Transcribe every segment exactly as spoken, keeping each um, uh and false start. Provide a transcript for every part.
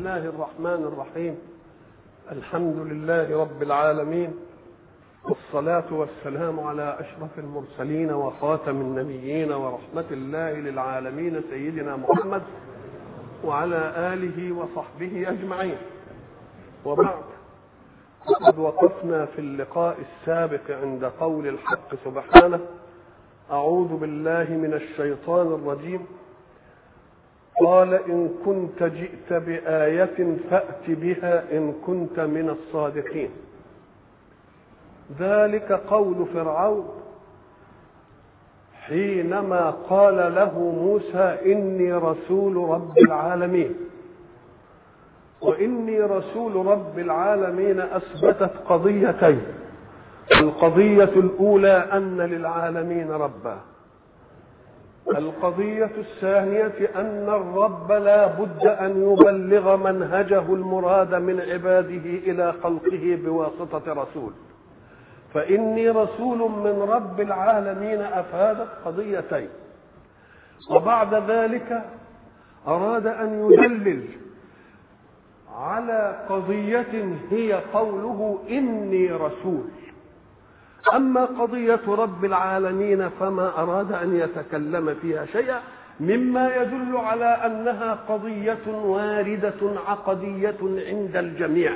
الله الرحمن الرحيم. الحمد لله رب العالمين، والصلاة والسلام على أشرف المرسلين وخاتم النبيين ورحمة الله للعالمين سيدنا محمد وعلى آله وصحبه أجمعين. وبعد، قد وقفنا في اللقاء السابق عند قول الحق سبحانه: أعوذ بالله من الشيطان الرجيم. قال: إن كنت جئت بآية فأت بها إن كنت من الصادقين. ذلك قول فرعون حينما قال له موسى: إني رسول رب العالمين. وإني رسول رب العالمين أثبتت قضيتين. القضية الأولى أن للعالمين ربا. القضية الثانية أن الرب لا بد أن يبلغ منهجه المراد من عباده إلى خلقه بواسطة رسول. فإني رسول من رب العالمين أفادت قضيتين. وبعد ذلك أراد أن يدلل على قضية هي قوله: إني رسول. أما قضية رب العالمين فما أراد أن يتكلم فيها شيئا، مما يدل على أنها قضية واردة عقدية عند الجميع.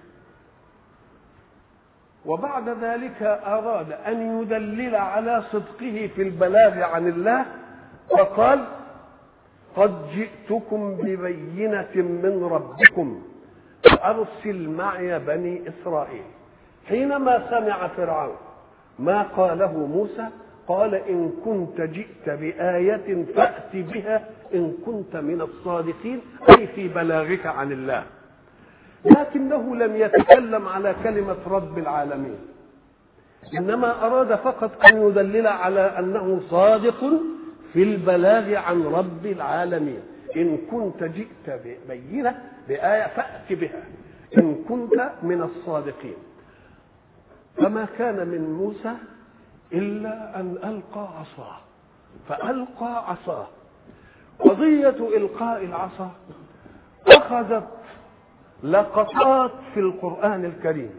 وبعد ذلك أراد أن يدلل على صدقه في البلاغ عن الله، فقال: قد جئتكم ببينة من ربكم فأرسل معي بني إسرائيل. حينما سمع فرعون ما قاله موسى قال: إن كنت جئت بآية فأت بها إن كنت من الصادقين، أي في بلاغك عن الله. لكنه لم يتكلم على كلمة رب العالمين، إنما أراد فقط أن يدلل على أنه صادق في البلاغ عن رب العالمين. إن كنت جئت ببينة بآية فأت بها إن كنت من الصادقين. فما كان من موسى إلا أن ألقى عصاه، فألقى عصاه. قضية إلقاء العصا أخذت لقطات في القرآن الكريم.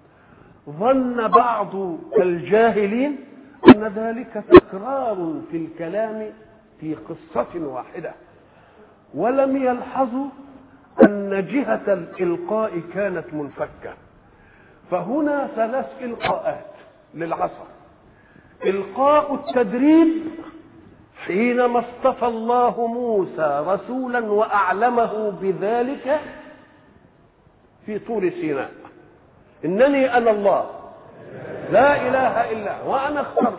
ظن بعض الجاهلين أن ذلك تكرار في الكلام في قصة واحدة، ولم يلحظوا أن جهة الإلقاء كانت منفكة. فهنا ثلاث إلقاءات للعصا. إلقاء التدريب حينما اصطفى الله موسى رسولا وأعلمه بذلك في طور سيناء: إنني أنا الله لا إله إلا وأنا اخترتك.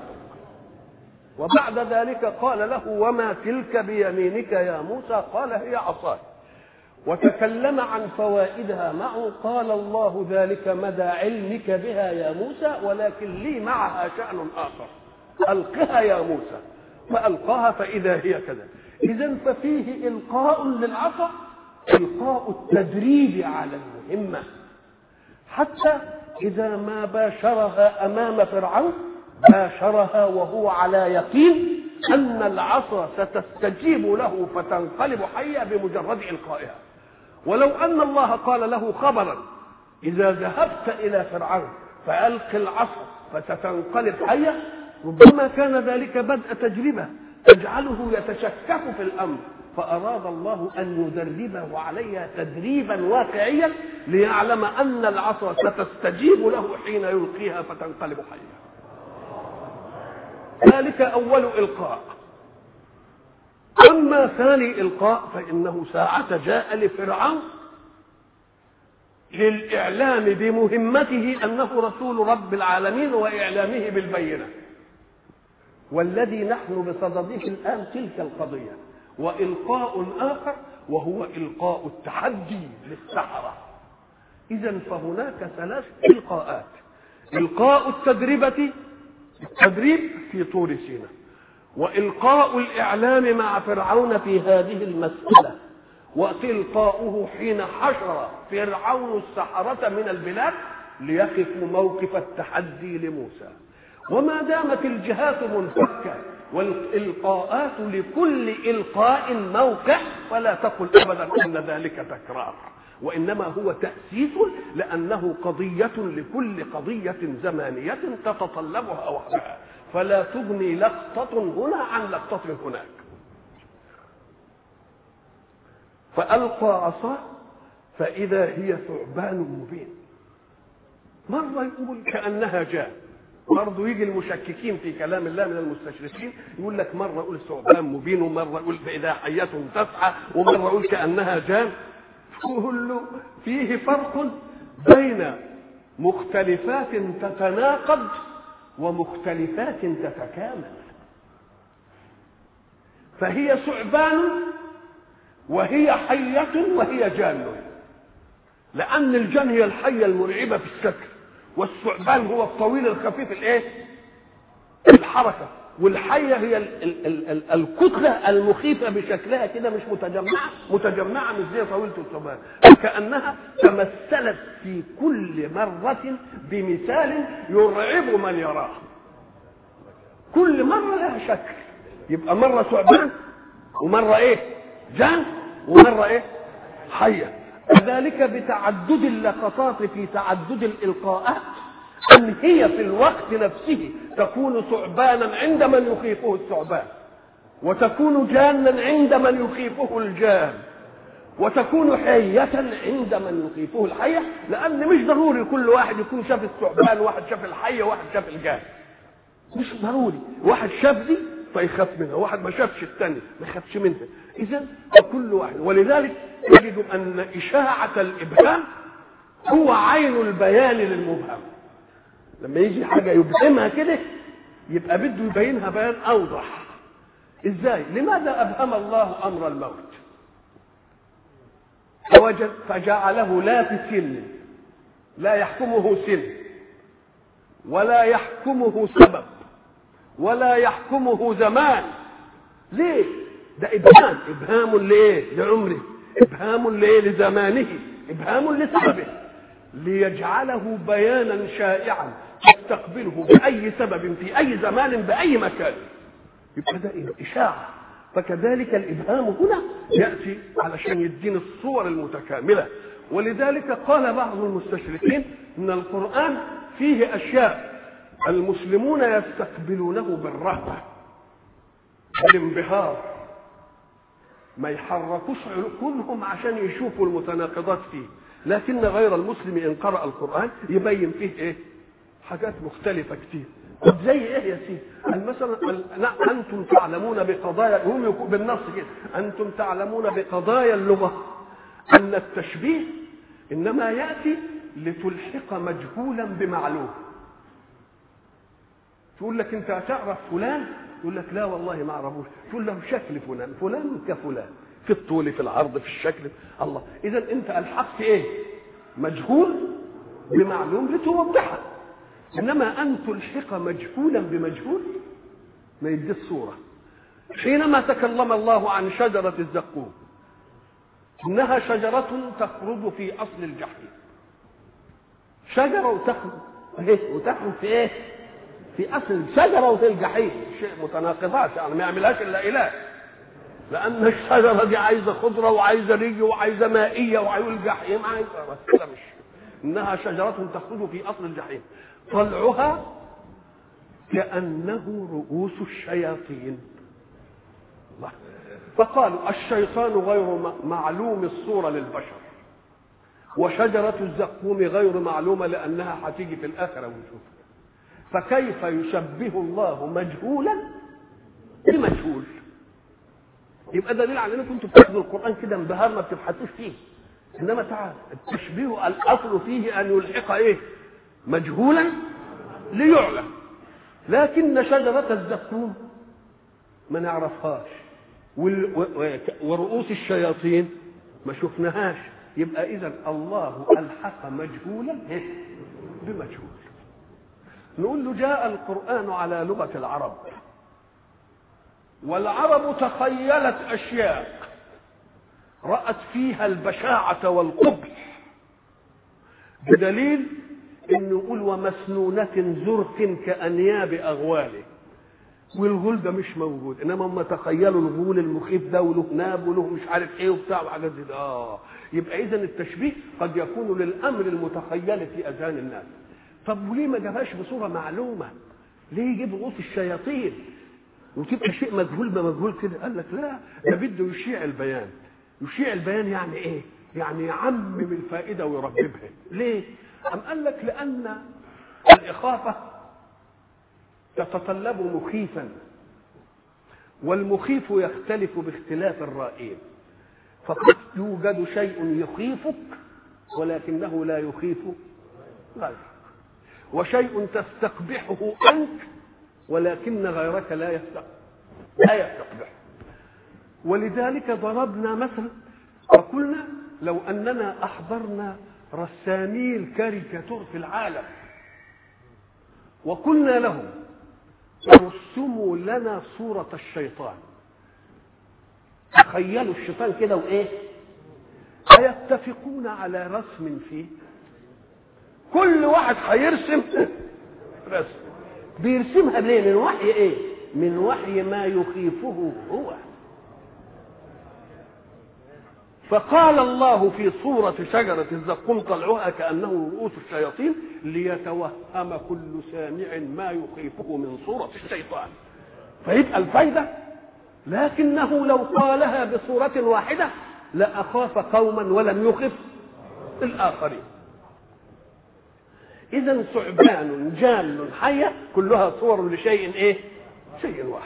وبعد ذلك قال له: وما تلك بيمينك يا موسى؟ قال: هي عصاي. وتكلم عن فوائدها معه. قال الله: ذلك مدى علمك بها يا موسى، ولكن لي معها شأن آخر، ألقها يا موسى. فألقاها فإذا هي كذا. إذن ففيه إلقاء للعصا، إلقاء التدريب على المهمة، حتى إذا ما باشرها أمام فرعون باشرها وهو على يقين أن العصا ستستجيب له فتنقلب حية بمجرد إلقائها. ولو أن الله قال له خبرا: إذا ذهبت إلى فرعون فألق العصا فستنقلب حية، ربما كان ذلك بدء تجربة تجعله يتشكك في الأمر. فأراد الله أن يدربه عليها تدريبا واقعيا ليعلم أن العصا ستستجيب له حين يلقيها فتنقلب حية. ذلك أول إلقاء. أما ثاني إلقاء فإنه ساعة جاء لفرعون للإعلام بمهمته أنه رسول رب العالمين وإعلامه بالبينة. والذي نحن بصدده الآن تلك القضية. وإلقاء آخر وهو إلقاء التحدي للسحرة. إذن فهناك ثلاث إلقاءات: إلقاء التدريبة التدريب في طور سيناء، وإلقاء الإعلام مع فرعون في هذه المسألة، وإلقاؤه حين حشر فرعون السحرة من البلاد ليقفوا موقف التحدي لموسى. وما دامت الجهات منفكة والإلقاءات لكل إلقاء موقع فلا تقل أبدا أن ذلك تكرار، وإنما هو تأسيس لأنه قضية لكل قضية زمانية تتطلبها وحدها، فلا تغني لقطة هنا عن لقطة هناك. فألقى عصاه فإذا هي ثعبان مبين. مرة يقول كأنها جان، برضه يجي المشككين في كلام الله من المستشرقين يقول لك مرة يقول ثعبان مبين، ومرة يقول فإذا حية تسعى، ومرة يقول كأنها جان. كله فيه فرق بين مختلفات تتناقض ومختلفات تتكامل. فهي ثعبان وهي حية وهي جان، لأن الجان هي الحية المرعبة في الشكل، والثعبان هو الطويل الخفيف الايه الحركة، والحية هي ال ال ال ال الكتلة المخيفة بشكلها كده، مش متجمعة متجمعة مش زي طويلة الثعبان، كأنها تمثلت في كل مرة بمثال يرعب من يراه. كل مرة لها شكل، يبقى مرة ثعبان ومرة ايه جان ومرة ايه حية. كذلك بتعدد اللقطات في تعدد الإلقاءات، أن هي في الوقت نفسه تكون ثعبانا عند من يخيفه الثعبان، وتكون جانا عند من يخيفه الجان، وتكون حية عند من يخيفه الحية، لأن مش ضروري كل واحد يكون شاف الثعبان، واحد شاف الحية، واحد شاف الجان، مش ضروري. واحد شاف دي فيخاف منها، واحد ما شافش الثاني ما يخافش منها. إذن فكل واحد، ولذلك تجد أن إشاعة الإبهام هو عين البيان للمبهم. لما يجي حاجة يبهمها كده يبقى بده يبينها بيان أوضح. إزاي؟ لماذا أبهم الله أمر الموت؟ فوجد فجعله لا في سن، لا يحكمه سن ولا يحكمه سبب ولا يحكمه زمان. ليه؟ ده إبهام. إبهام لإيه؟ لعمره، إبهام لإيه؟ لزمانه، إبهام لسببه، ليجعله بيانا شائعا يستقبله بأي سبب في أي زمان بأي مكان. يبقى ده إشاعة. فكذلك الإبهام هنا يأتي علشان يدين الصور المتكاملة. ولذلك قال بعض المستشرقين إن القرآن فيه أشياء المسلمون يستقبلونه بالرهبة بالانبهار، ما يحركوش عقولهم عشان يشوفوا المتناقضات فيه، لكن غير المسلم إن قرأ القرآن يبين فيه إيه؟ حاجات مختلفة كتير. طب زي إيه يا سيدي؟ مثلا أنتم تعلمون بقضايا، هم بالنص كده، أنتم تعلمون بقضايا اللغة أن التشبيه إنما يأتي لتلحق مجهولا بمعلوم. تقول لك أنت تعرف فلان، يقول لك لا والله ما اعرفوش، تقول له شكل فلان، فلان كفلان في الطول في العرض في الشكل. الله، اذا انت الحقت ايه؟ مجهول بمعلوم لتوضحه. انما ان تلحق مجهولا بمجهول ما يدي الصوره. حينما تكلم الله عن شجره الزقوم انها شجره تخرج في اصل الجحيم، شجره وتخرج ايه؟ وتخرج في ايه؟ في اصل الشجره وفي الجحيم، شيء متناقضات يعني ما يعملهاش الا اله، لان الشجره دي عايزه خضره وعايزه ري وعايزه مائيه وعايزه الجحيم عايزه كده، مش انها شجره تخرج في اصل الجحيم طلعها كانه رؤوس الشياطين. فقالوا الشيطان غير معلوم الصوره للبشر، وشجره الزقوم غير معلومه لانها هتيجي في الاخره ونشوفها، فكيف يشبه الله مجهولا بمجهول؟ يبقى دليل على انكم انتم بتاخدوا القران كده انبهار ما بتبحثوش فيه. انما تعال التشبيه الاصل فيه ان يلحق ايه؟ مجهولا ليعلم. لكن شجره الزقوم ما نعرفهاش، ورؤوس الشياطين ما شفناهاش. يبقى اذا الله الحق مجهولا بمجهول. نقول له جاء القرآن على لغة العرب، والعرب تخيلت أشياء رأت فيها البشاعة والقبح، بدليل إنه يقول ومسنونة زرق كأنياب أغواله. والغول ده مش موجود، انما هم تخيلوا الغول المخيف ده وله ناب وله مش عارف ايه وبتاع وحاجات زي اه يبقى اذا التشبيه قد يكون للامر المتخيل في اذهان الناس. طب وليه ما جابهاش بصوره معلومه؟ ليه يجيب رؤوس الشياطين وتبقى شيء مجهول بمجهول كده؟ قال لك لا، ده بده يشيع البيان. يشيع البيان يعني ايه؟ يعني يعمم الفائده ويرببها. ليه؟ أم قال لك لان الاخافه تتطلب مخيفا، والمخيف يختلف باختلاف الرائين، فقد يوجد شيء يخيفك ولكنه لا يخيف غيرك، وشيء تستقبحه أنت ولكن غيرك لا يستقبح لا يستقبح. ولذلك ضربنا مثلا وقلنا لو أننا أحضرنا رسامي الكاريكاتور في العالم وقلنا لهم رسموا لنا صورة الشيطان، تخيلوا الشيطان كده وإيه، أيتفقون على رسم فيه؟ كل واحد هيرسم رسم، بيرسمها ليه؟ من وحي إيه؟ من وحي ما يخيفه هو. فقال الله في صورة شجرة الزقوم طلعها كأنه رؤوس الشياطين ليتوهم كل سامع ما يخيفه من صورة الشيطان، فيبقى الفايدة. لكنه لو قالها بصورة واحدة لأخاف قوما ولم يخف الآخرين. إذن ثعبان جان حية كلها صور لشيء إيه؟ شيء واحد.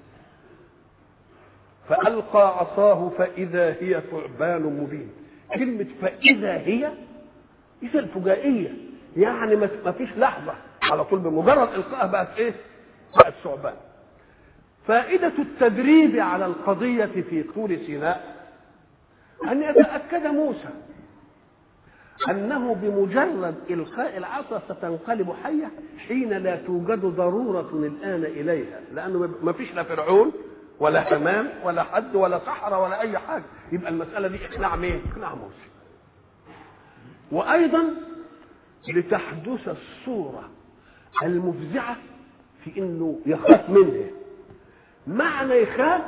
فألقى عصاه فإذا هي ثعبان مبين. كلمة فإذا هي إذا الفجائية، يعني ما فيش لحظة، على طول بمجرد إلقائها بقت إيه؟ بقت ثعبان. فائدة التدريب على القضية في طور سيناء أن يتأكد موسى أنه بمجرد إلقاء العصا ستنقلب حية حين لا توجد ضرورة الآن إليها، لأنه ما فيش لا فرعون ولا حمام ولا حد ولا صحراء ولا أي حاجة. يبقى المسألة دي إقناع مين؟ إقناع موسى. وأيضا لتحدث الصورة المفزعة في إنه يخاف منها. معنى يخاف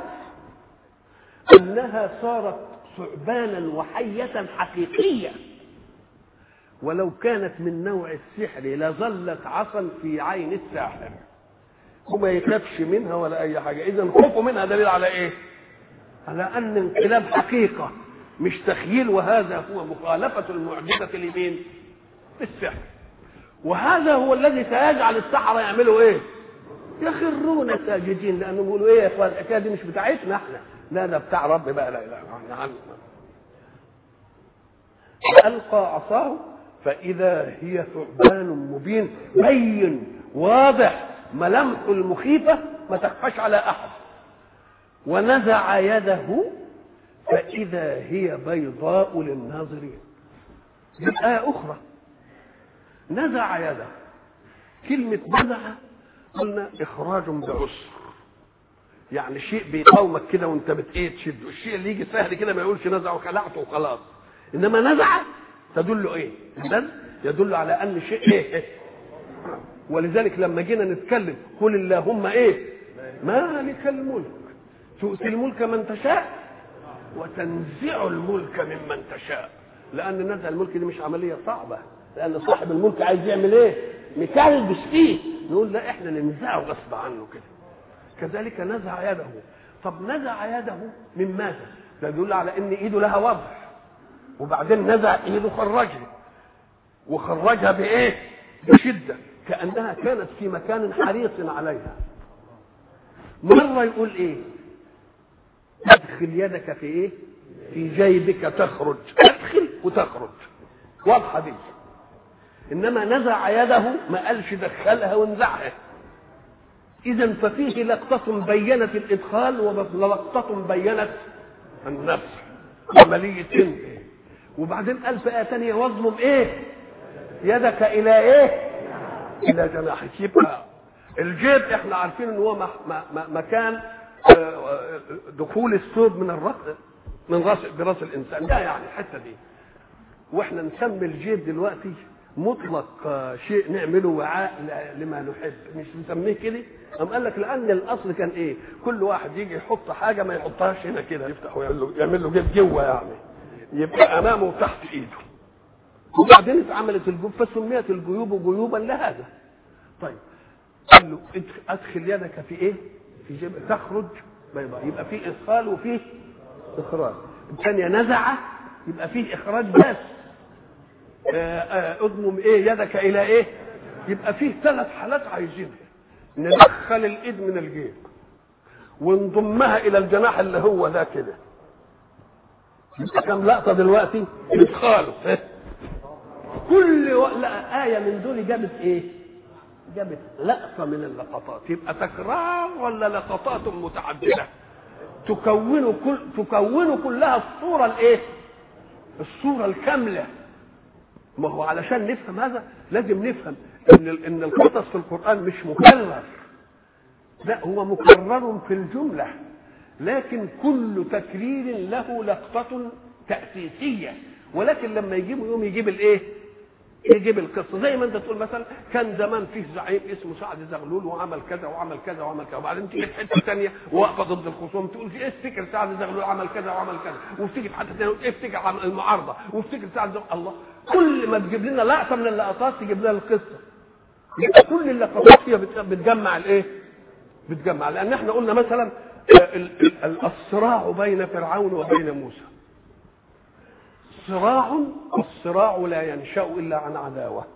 أنها صارت ثعبانا وحية حقيقية، ولو كانت من نوع السحر لظلت عصا في عين الساحر وما يخافش منها ولا أي حاجة. إذن خوفه منها دليل على إيه؟ على أن انقلاب حقيقة مش تخيل، وهذا هو مخالفة المعجزة لمين؟ السحر. وهذا هو الذي سيجعل السحرة يعملوا إيه؟ يخرون ساجدين، لأنه يقولوا إيه يا إخوان الحكاية دي مش بتاعتنا إحنا، لا ده بتاع رب بقى، لا لا إحنا عنه. فألقى عصاه فإذا هي ثعبان مبين، بين واضح، ملامح المخيفة ما تخفاش على أحد. ونزع يده فإذا هي بيضاء للناظرين. دي آية أخرى، نزع يده. كلمة نزع قلنا إخراج بعسر، يعني شيء بيقاومك كده وانت بتايه تشده. الشيء اللي يجي سهل كده ما يقولش نزع وخلعته وخلاص، انما نزع تدل ايه؟ يدل على ان شيء ايه. ولذلك لما جينا نتكلم قل اللهم ايه مالك الملك تؤتي الملك من تشاء وتنزع الملك ممن تشاء. لان نزع الملك دي مش عمليه صعبه، لان صاحب الملك عايز يعمل ايه؟ مكلبس فيه، نقول لا احنا ننزعه غصب عنه كده. كذلك نزع يده. طب نزع يده من ماذا؟ ده يدل على ان ايده لها وضع، وبعدين نزع ايده خرجها، وخرجها بايه؟ بشده، كانها كانت في مكان حريص عليها. مره يقول ايه؟ ادخل يدك في ايه؟ في جيبك تخرج. ادخل وتخرج، واضحه دي. انما نزع يده ما قالش دخلها وانزعها. اذا ففيه لقطه بينت الادخال ولقطه بينت النفس، عمليه. وبعدين قال في ايه ثانيه واضمم ايه؟ يدك الى ايه؟ الى جناحك. يبقى الجيب احنا عارفين ان هو مكان دخول الثوب من الراس، من راس براس الانسان ده، يعني الحته دي. واحنا نسمي الجيب دلوقتي مطلق شيء نعمله وعاء لما نحب، مش نسميه كده. أم قال لك لأن الأصل كان إيه؟ كل واحد يجي يحط حاجة ما يحطهاش هنا كده، يفتح ويعمل له يعمل له جيب جوه، يعني يبقى أمامه وتحت إيده. وبعدين اتعملت الجيوب فسميت الجيوب جيوبا لهذا. طيب قال له أدخل يدك في إيه؟ في جيب تخرج بيضاء، يبقى فيه إدخال وفيه إخراج. الثانية نزع يبقى فيه إخراج بس. اضمم ايه يدك الى ايه، يبقى فيه ثلاث حالات عايزينها. ندخل الايد من الجيب ونضمها الى الجناح اللي هو ده كده. كم لقطه دلوقتي ادخاله. كل و... لا آية من دول جابت ايه؟ جابت لقطه من اللقطات. يبقى تكرار ولا لقطات متعدده تكون كل تكون كلها الصوره الايه؟ الصوره الكامله. ما هو علشان نفهم هذا لازم نفهم ان ان القصص في القرآن مش مكرر، لا هو مكرر في الجملة، لكن كل تكرير له لقطة تأسيسية. ولكن لما يجيبوا يوم يجيب الايه؟ يجيب القصة. زي ما انت تقول مثلا كان زمان فيه زعيم اسمه سعد زغلول وعمل كذا وعمل كذا وعمل كذا، وبعدين تيجي في حته ثانيه واقفه ضد الخصوم تقول في ايه افتكر سعد زغلول عمل كذا وعمل كذا، وفتيجي في حته ثانيه افتكر المعارضه وفتكر سعد زغلول. الله، كل ما تجيب لنا لقطه من اللقطات تجيب لنا القصه. يبقى كل اللقطات فيها بتجمع الايه؟ بتجمع. لان احنا قلنا مثلا الصراع بين فرعون وبين موسى صراع، والصراع لا ينشأ إلا عن عداوة.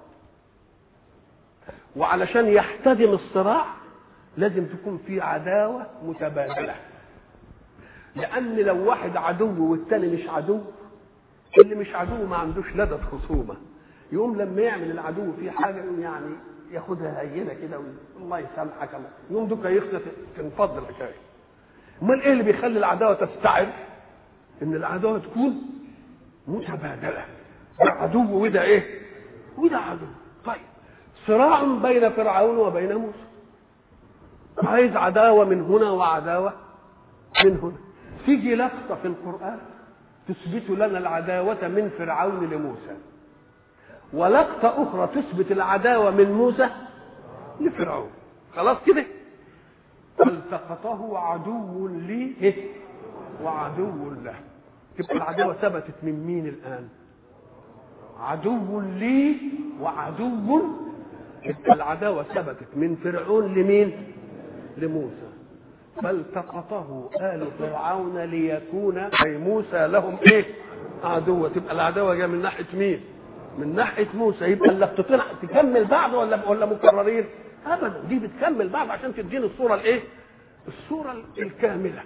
وعلشان يحتدم الصراع لازم تكون في عداوة متبادلة، لأن لو واحد عدو والتاني مش عدو، اللي مش عدو ما عندوش لدى خصومة، يقوم لما يعمل العدو في حاجة يقوم يعني ياخدها هينة كده والله يسامحك، يقوم دوكا يخسف تنفض الحكاية. امال ايه اللي بيخلي العداوة تستعر؟ ان العداوة تكون متبادلة، ده عدو وده ايه؟ وده عدو. طيب صراع بين فرعون وبين موسى، عايز عداوة من هنا وعداوة من هنا. تيجي لقطة في القرآن تثبت لنا العداوة من فرعون لموسى، ولقطة أخرى تثبت العداوة من موسى لفرعون. خلاص كده؟ فالتقطه عدو لي وعدو له. تبقى العداوة ثبتت من مين الآن؟ عدو لي وعدو. تبقى العداوة ثبتت من فرعون لمين؟ لموسى. فالتقطه آل فرعون ليكون أي موسى لهم إيه؟ عدوة. تبقى العداوة جاية من ناحية مين؟ من ناحية موسى. يبقى اللقطتين تكمل بعض ولا ولا مكررين؟ أبدا، دي بتكمل بعض عشان تديني الصورة الإيه؟ الصورة الكاملة.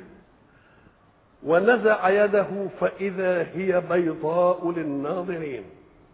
ونزع يده فإذا هي بيضاء للناظرين.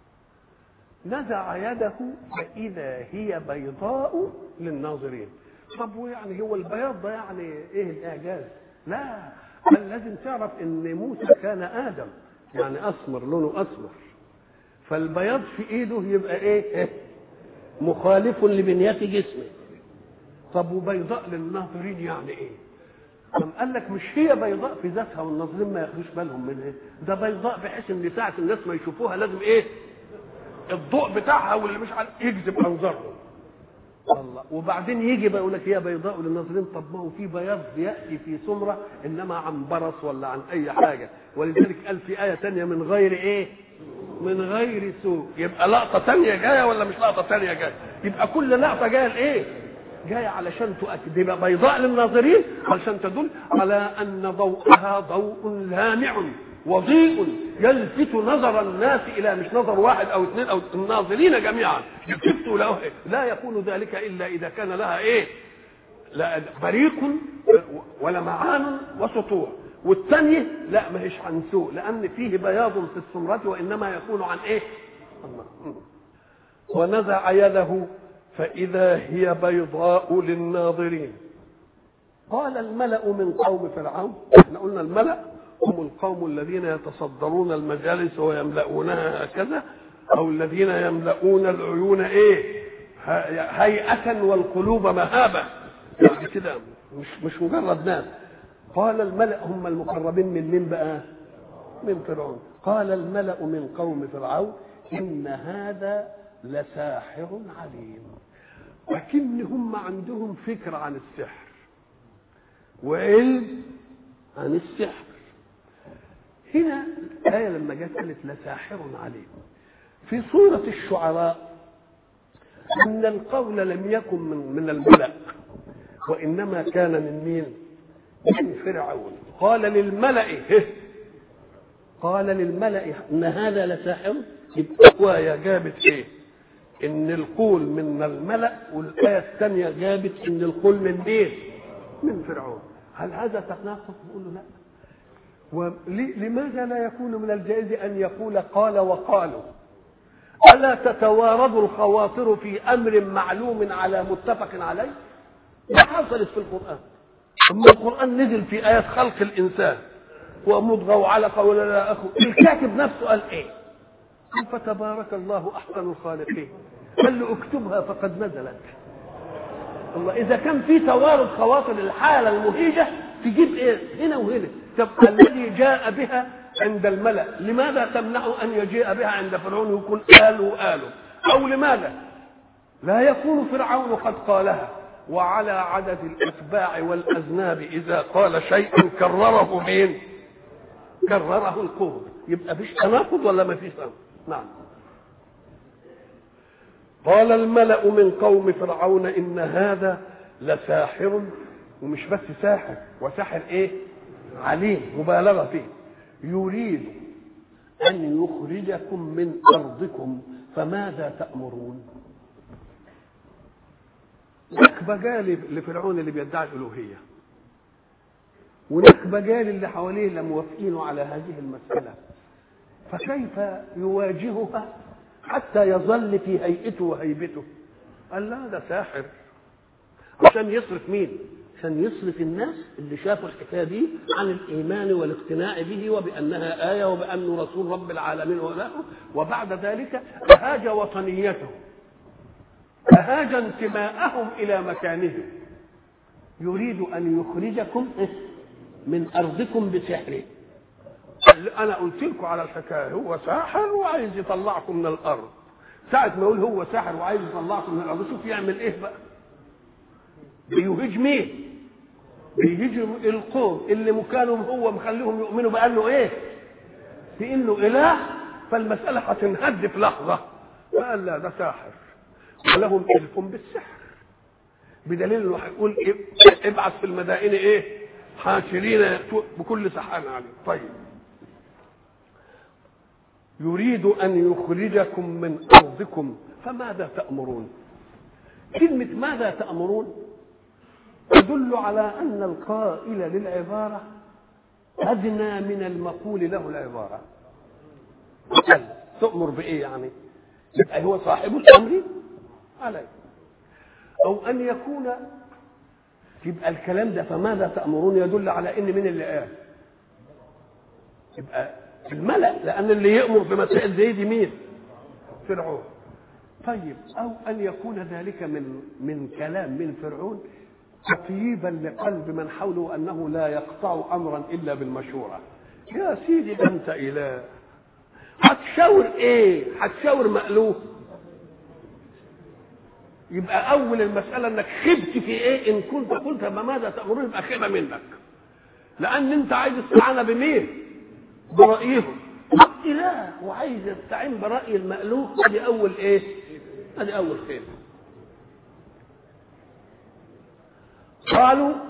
نزع يده فإذا هي بيضاء للناظرين. طب ويعني هو البياض ده يعني ايه الاعجاز؟ لا، بل لازم تعرف ان موسى كان آدم، يعني اسمر، لونه اسمر، فالبياض في ايده يبقى ايه؟ مخالف لبنية جسمه. طب وبيضاء للناظرين يعني ايه؟ أم قال لك مش هي بيضاء في ذاتها والناظرين ما ياخدوش بالهم منها، ده بيضاء بحيث ان ساعة الناس ما يشوفوها لازم ايه؟ الضوء بتاعها واللي مش عارف يجذب انظارهم. الله. وبعدين يجي بقى يقول لك هي بيضاء للناظرين. طب ما هو في بياض بياتي في سمره انما عن برص ولا عن اي حاجه، ولذلك قال في ايه ثانيه من غير ايه؟ من غير سوء. يبقى لقطه ثانيه جايه ولا مش لقطه ثانيه جايه؟ يبقى كل لقطه جايه لايه؟ جايه علشان تؤكد. يبقى بيضاء للناظرين علشان تدل على ان ضوءها ضوء لامع وضيء يلفت نظر الناس الى مش نظر واحد او اثنين او الناظرين جميعا يلفتوا له. لا يكون ذلك الا اذا كان لها ايه؟ لا بريق ولمعان وسطوع. والثانيه لا ما هيش عن سوء، لان فيه بياض في السمرة وانما يكون عن ايه؟ الله. ونزع يده فاذا هي بيضاء للناظرين. قال الملأ من قوم فرعون، احنا قلنا الملأ هم القوم الذين يتصدرون المجالس ويملؤونها هكذا، او الذين يملؤون العيون ايه؟ هيئة والقلوب مهابة، يعني كده مش مش مجرد ناس. قال الملأ هم المقربين من مين بقى؟ من فرعون. قال الملأ من قوم فرعون إن هذا لساحر عليم. لكن هم عندهم فكرة عن السحر وعلم عن السحر. هنا الآية لما جاءت قالت لساحر عليم. في سورة الشعراء أن القول لم يكن من, من الملأ، وإنما كان من مين؟ من فرعون. قال للملأ قال للملأ إن هذا لساحر. يبقى الآية جابت إيه؟ إن القول من الملأ، والآية الثانية جابت إن القول من مين؟ من فرعون. هل هذا تناقض؟ نقول له لا. ولماذا لا يكون من الجائز أن يقول قال وقالوا؟ ألا تتوارد الخواطر في أمر معلوم على متفق عليه؟ ما حصلت في القرآن. أما القرآن نزل في آيات خلق الإنسان ومضغة وعلقة ولا لا أخو، الكاتب نفسه قال إيه؟ فتبارك الله أحسن الخالقين. قال له اكتبها فقد نزلت. الله، إذا كان في توارد خواطر الحالة المهيجة تجيب إيه هنا وهنا. طب الذي جاء بها عند الملأ لماذا تمنع أن يجيء بها عند فرعون ويكون قالوا قالوا؟ أو لماذا لا يكون فرعون قد قالها؟ وعلى عدد الأتباع والأذناب إذا قال شيئا كرره مين؟ كرره القوم. يبقى فيش تناقض ولا ما فيش تناقض؟ نعم. قال الملأ من قوم فرعون إن هذا لساحر، ومش بس ساحر، وساحر إيه؟ عليم، مبالغة فيه. يريد أن يخرجكم من أرضكم فماذا تأمرون؟ نكبة جالي لفرعون اللي بيدعي الألوهية، ونكبة جالي اللي حواليه اللي موافقينه على هذه المسألة، فكيف يواجهها حتى يظل في هيئته وهيبته؟ قال لا، ده ساحر. عشان يصرف مين؟ عشان يصرف الناس اللي شافوا الحكايه دي عن الايمان والاقتناع به وبانها ايه وبانه رسول رب العالمين وله. وبعد ذلك اهاج وطنيته، اهاج انتماءهم الى مكانهم. يريد ان يخرجكم من ارضكم بسحره. انا قلت لكم على الحكايه، هو ساحر وعايز يطلعكم من الارض. ساعه ما يقول هو ساحر وعايز يطلعكم من الارض، شوف يعمل ايه بقى. بيهج مين؟ بيهجم القوم اللي مكانهم هو مخليهم يؤمنوا بانه ايه؟ بانه اله. فالمساله هتنهد في لحظه. فقال لا، ده ساحر ولهم الف بالسحر، بدليل انه هيقول ابعث في المدائن ايه؟ حاشرين بكل سحان عليه. طيب، يريد ان يخرجكم من ارضكم فماذا تأمرون؟ كلمة ماذا تأمرون تدل على أن القائل للعبارة أدنى من المقول له العبارة. تأمر بإيه يعني؟ يبقى هو صاحب الأمر عليه. أو أن يكون يبقى الكلام ده فماذا تأمرون يدل على إن من اللي قال؟ يبقى الملأ، لأن اللي يأمر بمسائل زي دي مين؟ فرعون. طيب، أو أن يكون ذلك من من كلام من فرعون تطييبا لقلب من حوله أنه لا يقطع أمرا إلا بالمشورة. يا سيدي أنت إله، هتشاور إيه؟ هتشاور مألوف. يبقى أول المسألة أنك خبت في إيه؟ إن كنت قلت ماذا تأمرون يبقى خيبة منك، لأن أنت عايز تستعان بمين؟ برأيهم. إله وعايز يستعين برأي المألوف. هذه أول إيه؟ هذه أول خيبة. قالوا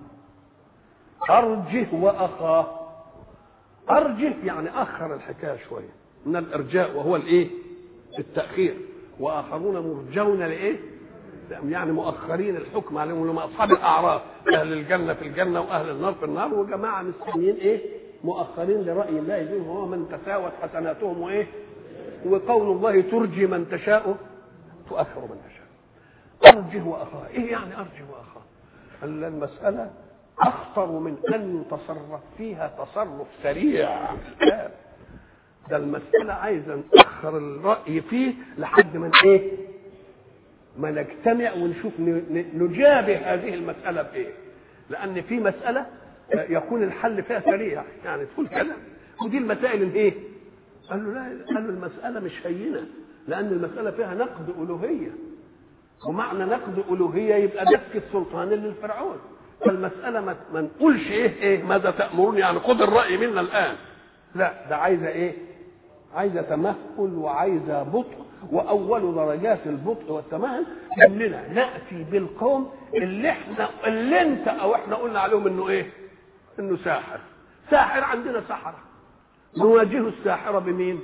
أرجه وأخاه. أرجه يعني أخر الحكاية شوية من الإرجاء، وهو الإيه؟ التأخير. وآخرون مرجون لإيه؟ يعني مؤخرين الحكم عليهم، لما أصحاب الأعراف، أهل الجنة في الجنة وأهل النار في النار، وجماعة مستنيين إيه؟ مؤخرين لرأي الله يجوز، هو من تساوت حسناتهم وإيه؟ وقول الله ترجي من تشاء تؤخر من تشاء. أرجه وأخاه. إيه يعني أرجه وأخاه؟ أن المسألة أخطر من أن يتصرف فيها تصرف سريع. ده المسألة عايزة نأخر الرأي فيه لحد من إيه؟ ما نجتمع ونشوف نجابه هذه المسألة بإيه. لأن في مسألة يكون الحل فيها سريع، يعني تقول كلام، ودي المسائل إيه؟ قال له لا، قال له المسألة مش هينة، لان المساله فيها نقد الوهيه، ومعنى نقد الوهيه يبقى دك السلطان للفرعون. فالمساله ما نقولش ايه ايه ماذا تامرون يعني خذ الراي منا الان، لا ده عايزه ايه؟ عايزه تمهل وعايزه بطء، واول درجات البطء والتمهل اننا ناتي بالقوم اللي احنا اللي انت او احنا قلنا عليهم انه ايه؟ انه ساحر. ساحر عندنا سحره، نواجه الساحره بمين؟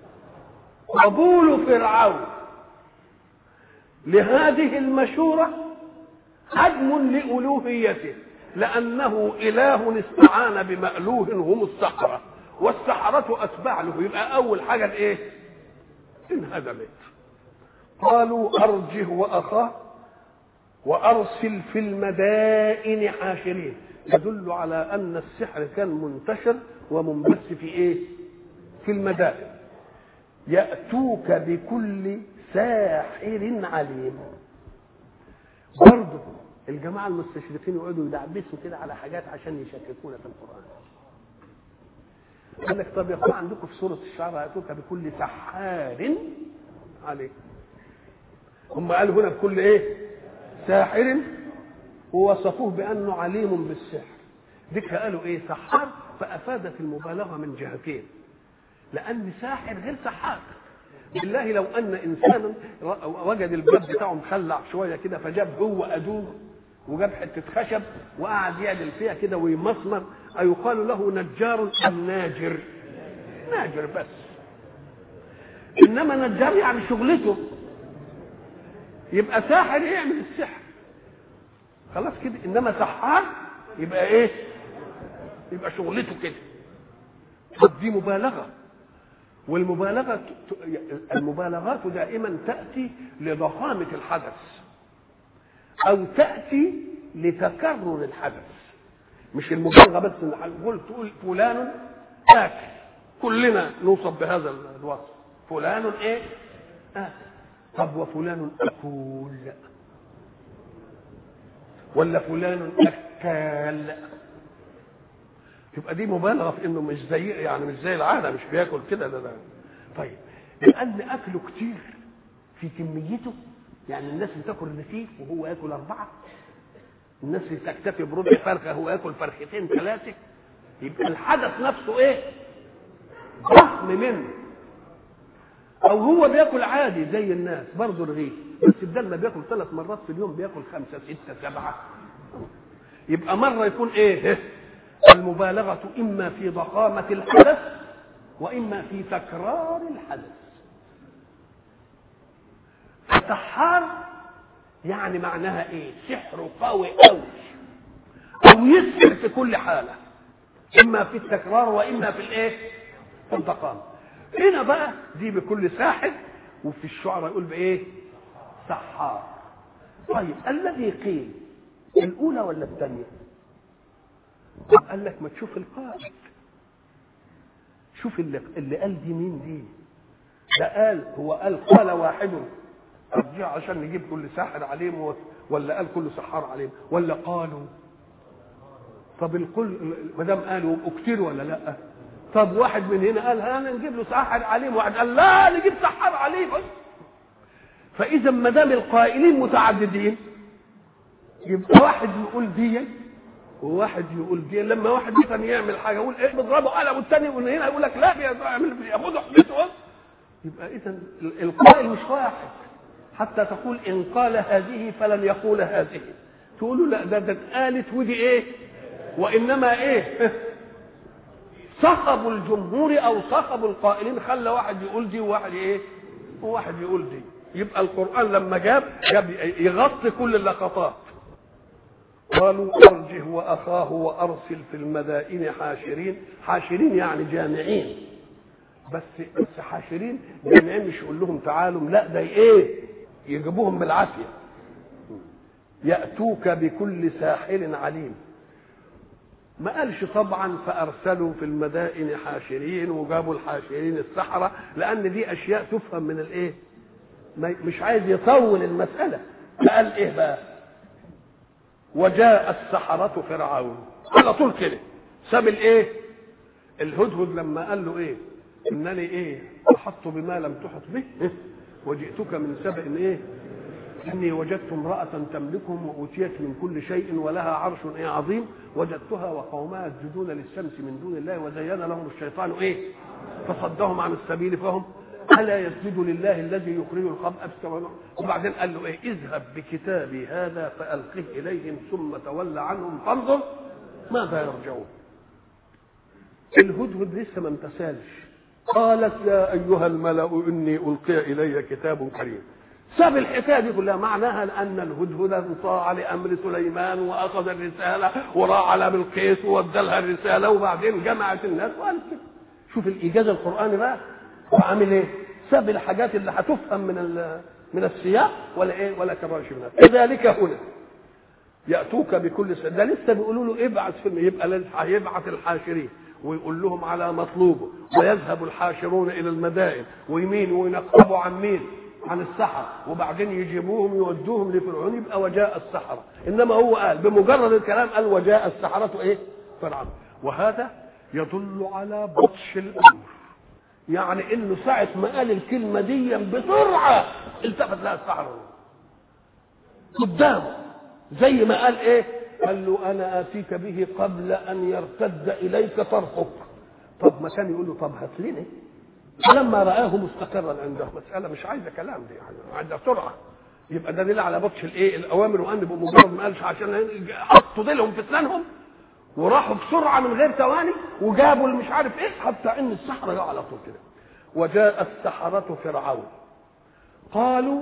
قبول فرعون لهذه المشورة هدم لألوهيته، لأنه إله استعان بمألوه هم السحرة، والسحرة أتباع له، يبقى أول حاجة الإيه؟ انهدمت. قالوا أرجه وأخاه وأرسل في المدائن حاشرين، يدل على أن السحر كان منتشر ومنبث في إيه؟ في المدائن. يأتوك بكل ساحر عليم. برضه الجماعة المستشرقين يقعدوا يدعبسوا كده على حاجات عشان يشككونا في القرآن. قال لك طب يقول عندكم في سورة الشعراء يأتوك بكل سحار عليم. هم قالوا هنا بكل ايه؟ ساحر، ووصفوه بأنه عليم بالسحر. ذيك قالوا ايه؟ سحار، فأفادت المبالغة من جهتين، لأن ساحر غير سحار. بالله لو أن إنسانا وجد الباب بتاعه مخلع شوية كده فجاب هو أدوه وجاب حتة خشب وقعد يعدل فيها كده ويمسمر، أيقال له نجار أم ناجر؟ ناجر بس. إنما نجار يعني شغلته، يبقى ساحر يعمل السحر خلاص كده. إنما سحار يبقى إيه؟ يبقى شغلته كده. طب دي مبالغة، والمبالغة المبالغات دائما تأتي لضخامة الحدث أو تأتي لتكرر الحدث. مش المبالغة بس إن تقول تقول فلان آكل، كلنا نوصف بهذا الوصف، فلان إيه؟ آكل. طب وفلان أكول ولا فلان أكال؟ تبقى دي مبالغه في انه مش زي يعني مش زي العاده، مش بياكل كده لا لا. طيب لان اكله كتير في كميته، يعني الناس بتاكل رغيف وهو ياكل اربعه، الناس تكتفي بربع فرخه هو ياكل فرختين ثلاثه، يبقى الحدث نفسه ايه؟ ضخم منه. او هو بياكل عادي زي الناس برضه رغيف، بس بدل ما بياكل ثلاث مرات في اليوم بياكل خمسه سته سبعه، يبقى مره يكون ايه؟ المبالغة إما في ضخامة الحدث وإما في تكرار الحدث. سحار يعني معناها إيه؟ سحر قوي قوي، أو يسحر في كل حالة، إما في التكرار وإما في الإيه؟ في الضخامة. هنا بقى دي بكل ساحر، وفي الشعراء يقول بإيه؟ سحار. طيب الذي قيل الأولى ولا الثانية؟ قال لك ما تشوف القائد، شوف اللي, اللي قال دي مين دي. ده قال هو قال قال واحد ارجع عشان نجيب كل ساحر عليم، ولا قال كل سحار عليم، ولا قالوا؟ طب الكل ما دام قالوا كتير ولا لا؟ طب واحد من هنا قال انا نجيب له ساحر عليم، واحد قال لا نجيب سحار عليم. فاذا ما دام القائلين متعددين يبقى واحد يقول دي وواحد يقول دي. لما واحد مثلا يعمل حاجه يقول ايه بضربه قلم، والثاني من هنا يقول لك لا بيعمل ياخده حبيته، يبقى اذا القائل مش واحد. حتى تقول ان قال هذه فلن يقول هذه، تقولوا لا ده ده اتقالت ودي ايه، وانما ايه صخب الجمهور او صخب القائلين خلى واحد يقول دي وواحد ايه وواحد يقول دي. يبقى القرآن لما جاب جاب يغطي كل اللقطات. قالوا أرجه وأخاه وأرسل في المدائن حاشرين. حاشرين يعني جامعين، بس بس حاشرين جامعين مش يقول لهم تعالوا، لا ده ايه يجيبوهم بالعافية. يأتوك بكل ساحر عليم. ما قالش طبعا فأرسلوا في المدائن حاشرين وجابوا الحاشرين السحرة، لأن دي أشياء تفهم من الايه، مش عايز يطول المسألة. قال ايه بقى؟ وجاء السحرة فرعون على طول كده. ساب الايه؟ الهدهد لما قال له ايه؟ انني ايه احط بما لم تحط به وجئتك من سبأ ايه اني وجدت امرأة تملكهم واوتيت من كل شيء ولها عرش ايه عظيم وجدتها وقومها يسجدون للشمس من دون الله وزين لهم الشيطان ايه فصدهم عن السبيل فهم ألا يسجدوا لله الذي يخرج الخبء. وبعدين قال له ايه اذهب بكتابي هذا فألقه إليهم ثم تولى عنهم فانظر ماذا يرجعون. الهدهد لسه ما امتثلش. قالت يا أيها الملأ إني ألقي إلي كتاب كريم. ساب الحكايه دي كلها معناها ان الهدهد انطاع لامر سليمان واخذ الرساله وراح على بلقيس وادالها الرساله وبعدين جمعت الناس وقالت شوف الايجاز القراني بقى وعامل ايه ساب الحاجات اللي هتفهم من من السياق ولا ايه ولا كررش منها. كذلك هنا ياتوك بكل سنة. ده لسه بيقولوا له ابعث في يبقى هيبعث الحاشرين ويقول لهم على مطلوبه ويذهب الحاشرون الى المدائن ويمين وينقبوا عن مين عن السحرة وبعدين يجيبوهم يودوهم لفرعون يبقى وجاء السحرة. انما هو قال بمجرد الكلام قال وجاء السحرة ايه فرعون. وهذا يدل على بطش الامر يعني انه ساعة ما قال الكلمة دي بسرعة التفت لها السحرة قدامه زي ما قال ايه قال له انا اتيك به قبل ان يرتد اليك طرفك. طب ما كان يقول له طب هات لي فلما رآه مستقرا عنده مسألة مش عايزة كلام دي يعني عايزة سرعة. يبقى دليل على بطش الايه الاوامر وان بمجرد ما قالش عشان حطوا ديلهم في اسنانهم وراحوا بسرعة من غير ثواني وجابوا اللي مش عارف ايه حتى ان السحرة جاء على طول كده. وجاء السحرة فرعون قالوا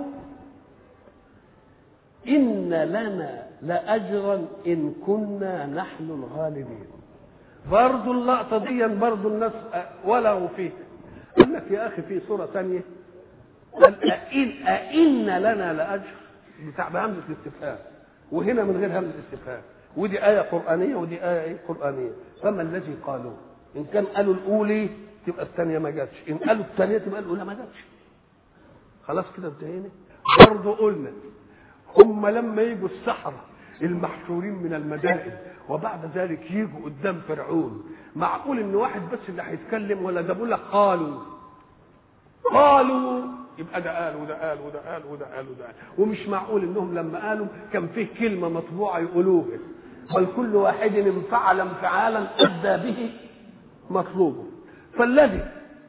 إن لنا لأجرا إن كنا نحن الغالبين. برضو اللقطة دي برضو الناس ولغوا فيه. قال لك يا أخي في صورة ثانية قال أئن, أئن لنا لأجر بتاع بهمزة الاستفهام وهنا من غير همزة الاستفهام ودي آية قرآنية ودي آية إيه قرآنية. فما الذي قالوا إن كان قالوا الأولي تبقى الثانية ما جاتش إن قالوا الثانية تبقى الأولى ما جاتش. خلاص كده انتهينا. برضو قلنا هم لما يجوا السحرة المحشورين من المدائن وبعد ذلك يجوا قدام فرعون معقول ان واحد بس اللي هيتكلم ولا ده بيقول لك قالوا قالوا يبقى ده قال وده قال وده قال وده قال وده قال ومش معقول انهم لما قالوا كان فيه كلمة مطبوعة يقولوها بل كل واحد انفعل انفعالا ادى به مطلوبه. فالذي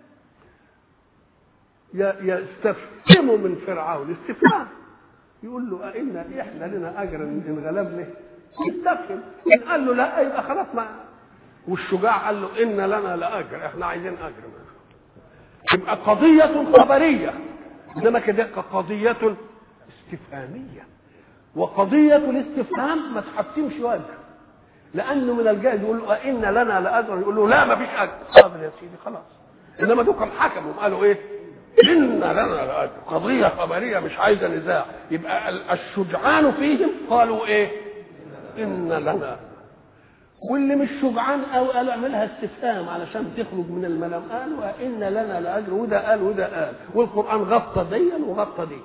يستفهم من فرعون استفهام يقول له أئن إحنا لنا أجر إن غلبنا يستفهم. إن قال له لا يبقى خلاص ما والشجاع قال له إن لنا لأجر إحنا عايزين أجر. يبقى قضية خبرية إنما كده قضية استفهامية وقضية الاستفهام ما تحتمش وجه لأنه من الجائز يقول له أئن لنا لأجر يقول له لا ما فيش أجر. حاضر يا سيدي خلاص. إنما دول كانوا حكموا قالوا إيه إن لنا لأجر قضية خبرية مش عايزة نزاع. يبقى الشجعان فيهم قالوا إيه إن لنا واللي مش شجعان أو قالوا اعملها استفهام علشان تخرج من الملام قالوا إن لنا لأجر وده قال وده قال والقرآن غطى ديا وغطى دي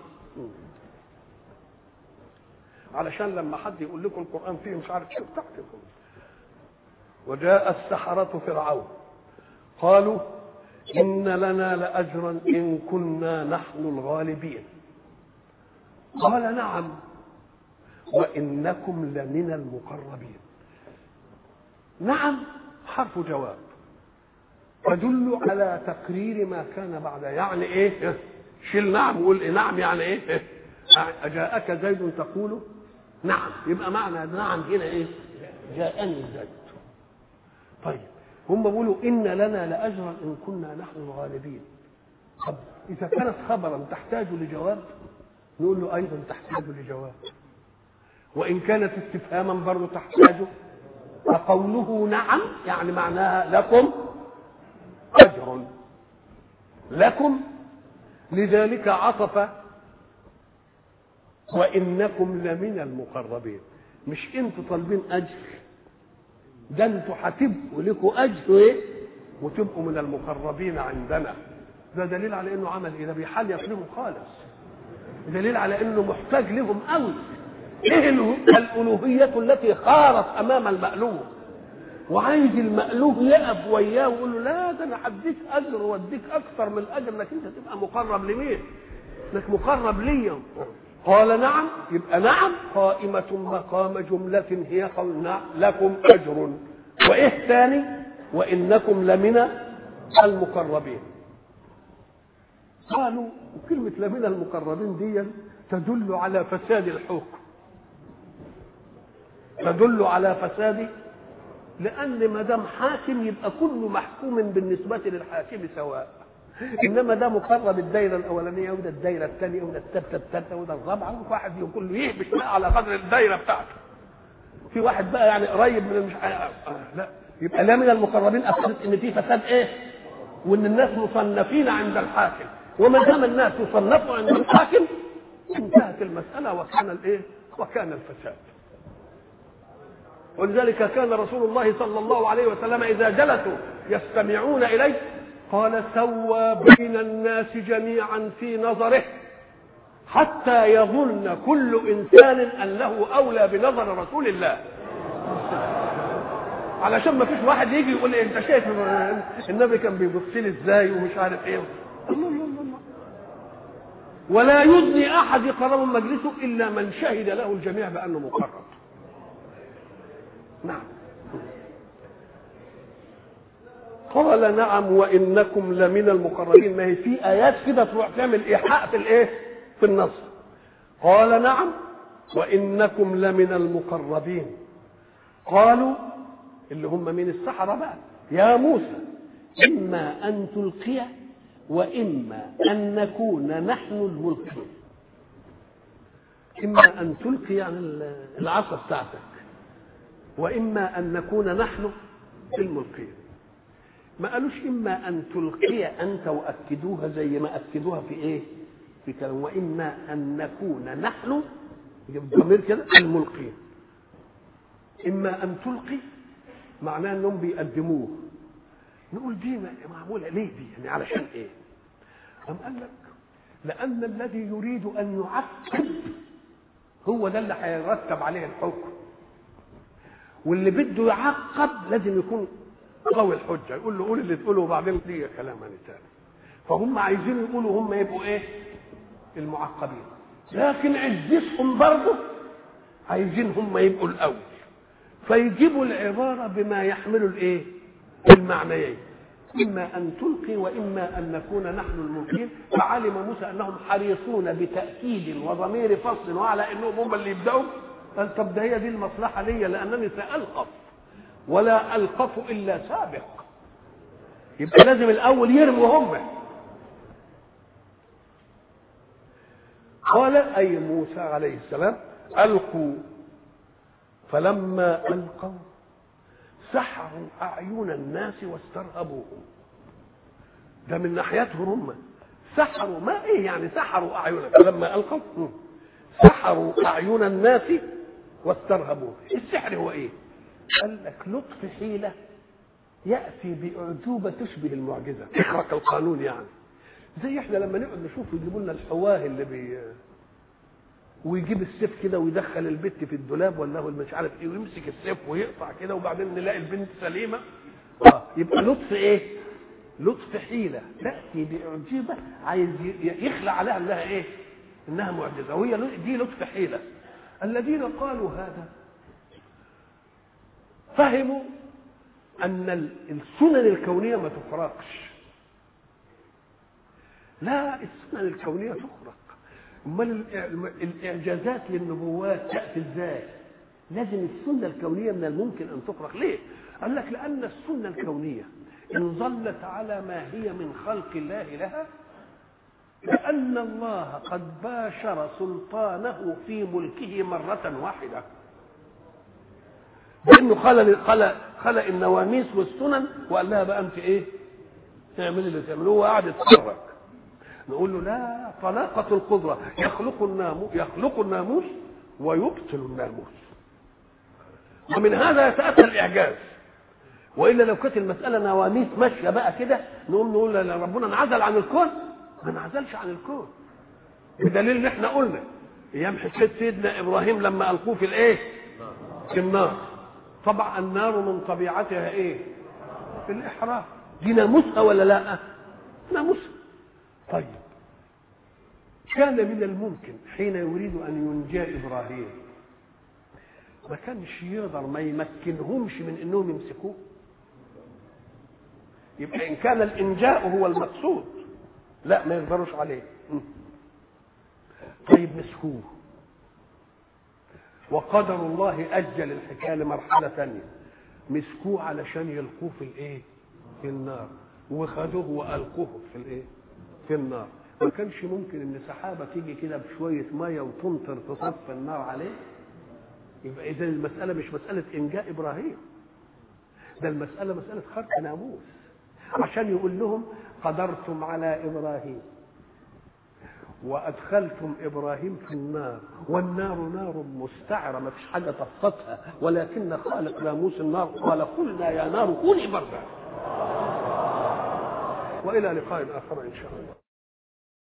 علشان لما حد يقول لكم القرآن فيه مش عارف شو تحتكم. وجاء السحرة فرعون قالوا إن لنا لأجرا إن كنا نحن الغالبين. قال نعم وإنكم لمن المقربين. نعم حرف جواب تدل على تقرير ما كان بعد يعني إيه شيل نعم وقول إيه نعم يعني إيه أجاءك زيد تقول نعم يبقى معنى نعم هنا إيه جاءني زيد. طيب هم بيقولوا إن لنا لأجرا إن كنا نحن الغالبين. طب إذا كانت خبرا تحتاج لجواب نقول له أيضا تحتاج لجواب وإن كانت استفهاما برضو تحتاج. فقوله نعم يعني معناها لكم أجر لكم لذلك عطف وإنكم لمن المقربين مش انتوا طالبين أجر ده انتوا هتبقوا لكم اجر ايه وتبقوا من المقربين عندنا. ده دليل على انه عمل ايه ده بيحل يطلبهم خالص دليل على انه محتاج لهم قوي. ايه الالوهيه التي خارت امام المألوه وعايز المألوه يقف وياه ويقول له لا ده انا هديك اجر واديك اكثر من الاجر لكن انت تبقى مقرب لمين انك مقرب لي. قال نعم، يبقى نعم قائمة مقام جملة هي قول لكم أجر. وإيه ثاني؟ وإنكم لمن المقربين. قالوا كلمة لمن المقربين دي تدل على فساد الحكم، تدل على فساد، لأن ما دام حاكم يبقى كل محكوم بالنسبة للحاكم سواء، إنما ده مقرب الدائرة الأولانية وده الدائرة الثانية وده الثالثة الثالثة وده الرابعة، وواحد كله يهبش بقى على قدر الدائرة بتاعته. في واحد بقى يعني قريب من مش آه لا، يبقى لا من المقربين أفادت إن في فساد إيه؟ وإن الناس مصنفين عند الحاكم، وما دام الناس يصنفوا عند الحاكم انتهت المسألة وكان الإيه؟ وكان الفساد. ولذلك كان رسول الله صلى الله عليه وسلم إذا جلسوا يستمعون إليه قال سوى بين الناس جميعا في نظره حتى يظن كل إنسان أنه أولى بنظر رسول الله، علشان ما فيش واحد يجي يقول لي انت شايف النبي كان بيبص لي ازاي ومش عارف ايه. الله الله الله. ولا يدني احد يقرب من مجلسه الا من شهد له الجميع بانه مقرب. نعم. قال نعم وانكم لمن المقربين. ما هي في ايات كده تروح تعمل ايحاء في الايه؟ في النص. قال نعم وانكم لمن المقربين. قالوا اللي هم من السحرة بقى يا موسى إما أن تلقي وإما أن نكون نحن الملقين. إما أن تلقي يعني العصا بتاعتك، وإما أن نكون نحن الملقين. ما قالوش إما أن تلقي أنت وأكدوها زي ما أكدوها في إيه؟ في كلام وإما أن نكون نحن ضمير كده الملقين. إما أن تلقي معناه انهم بيقدموه. نقول دي معموله ليه دي؟ يعني علشان ايه؟ قام قال لك لان الذي يريد ان يعقب هو ده اللي هيرتب عليه الحكم، واللي بده يعقب لازم يكون قوي الحجه، يقول له قول اللي تقوله وبعدين دي كلام ثاني. فهم عايزين يقولوا هم يبقوا ايه؟ المعقبين، لكن عزتهم برضه عايزين هم يبقوا الاول، فيجيبوا العبارة بما يحمل الايه؟ المعنيين، إما أن تلقي وإما أن نكون نحن الملقين. فعلم موسى أنهم حريصون بتأكيد وضمير فصل وعلى أنهم هم اللي يبدأوا. قال طب ده هي دي المصلحة لي لأنني سألقف ولا ألقف إلا سابق، يبقى لازم الأول يرموا هم. قال أي موسى عليه السلام ألقوا، فلما ألقوا سحروا أعين الناس واسترهبوهم. ده من ناحيتهم هم سحروا، ما إيه يعني سحروا أعينهم؟ فلما ألقوا سحروا أعين الناس واسترهبوهم. السحر هو إيه؟ قال لك لطف حيلة يأتي بأعجوبة تشبه المعجزة، تحرق القانون. يعني زي إحنا لما نقعد نشوف يجيبوا لنا الحواه اللي بي ويجيب السيف كده ويدخل البت في الدولاب ولا هو مش عارف ايه ويمسك السيف ويقطع كده وبعدين نلاقي البنت سليمه. اه يبقى لطف ايه؟ لطف حيله تاتي باعجوبه عايز يخلع عليها انها ايه؟ انها معجزه، وهي دي لطف حيله. الذين قالوا هذا فهموا ان السنن الكونيه ما تفرقش. لا، السنن الكونيه تخرق. امال الاعجازات للنبوات تاتي ازاي؟ لازم السنه الكونيه من الممكن ان تخرق. ليه؟ قال لك لان السنه الكونيه ان ظلت على ما هي من خلق الله لها، لان الله قد باشر سلطانه في ملكه مره واحده، لانه خلق خلق خلق النواميس والسنن وقال لها بقى انت ايه؟ تعملي اللي تعملوه وقعد يتفرج. نقول له لا، طلاقة القدرة يخلق الناموس يخلق الناموس ويبطل الناموس، ومن هذا يتأتى الإعجاز. وإلا لو كانت المسألة نواميس ماشية بقى كده نقوم نقول ربنا انعزل عن الكون. ما انعزلش عن الكون، بدليل ان احنا قلنا ايام حكاية سيدنا ابراهيم لما القوه في الايه؟ في النار. طبعا النار من طبيعتها ايه؟ في الاحراق. دي ناموسها ولا لا؟ ناموسها. طيب كان من الممكن حين يريد أن ينجى إبراهيم ما كانش يقدر ما يمكنهمش من أنهم يمسكوه. يبقى إن كان الإنجاء هو المقصود لا ما يقدروش عليه. طيب مسكوه، وقدر الله أجل الحكاية لمرحلة ثانية، مسكوه علشان يلقوه في الإيه؟ في النار، وخدوه وألقوه في الإيه؟ في النار. ما كانش ممكن إن سحابة تيجي كده بشوية مية وتمطر تصف النار عليه. يبقى إذا المسألة مش مسألة إنجاء إبراهيم، ده المسألة مسألة خرق ناموس، عشان يقول لهم قدرتم على إبراهيم وأدخلتم إبراهيم في النار، والنار نار مستعرة ما فيش حاجة طفتها، ولكن خالق ناموس النار قال قلنا يا نار كوني بردا. وإلى لقاء آخر إن شاء الله.